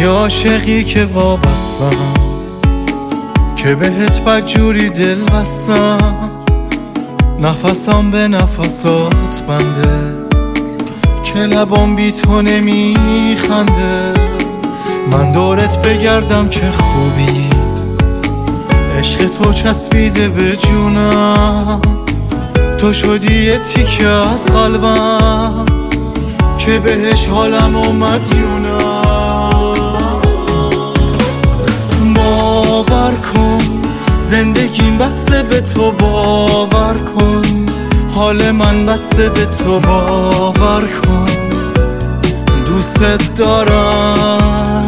یا عاشقی که وابستم، که بهت بدجوری دل بستم. نفسم به نفسات بنده، که لبام بی تو نمیخنده. من دورت بگردم که خوبی، عشق تو چسبیده به جونم. تو شدی یه تیکه از قلبم، که بهش حالم مدیونم. باور کن زندگیم بسته به تو، باور کن حال من بسته به تو، باور کن دوست دارم.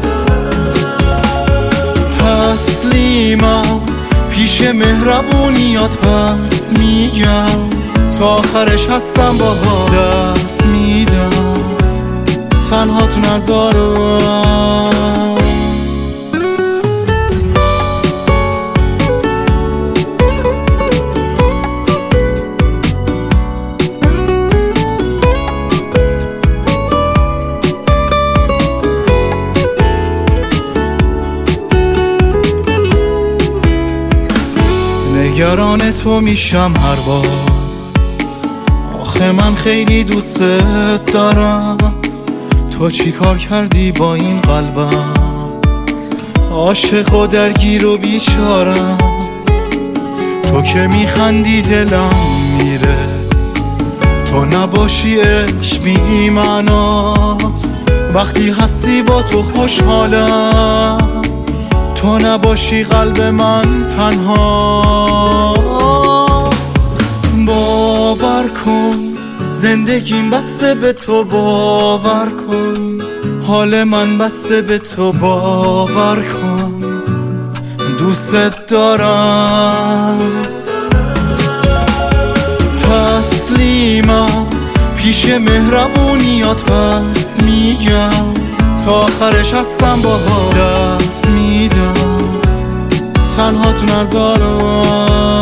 تسلیمم پیش مهربونیات، پس میگم تا آخرش هستم، باها دست میدم، تنها تو نذارم. نگران تو میشم هر بار، آخه من خیلی دوست دارم. تو چی کار کردی با این قلبم، عاشق و درگیر و بیچارم. تو که میخندی دلم میره، تو نباشی عشق بی معناست. وقتی هستی با تو خوشحالم، تو نباشی قلب من تنها. باور کن زندگیم بسته به تو، باور کن حال من بسته به تو، باور کن دوست دارم. تسلیمم پیش مهربونیات، پس میگم تا آخرش هستم، باها دست میدم، تنها تو نذارم.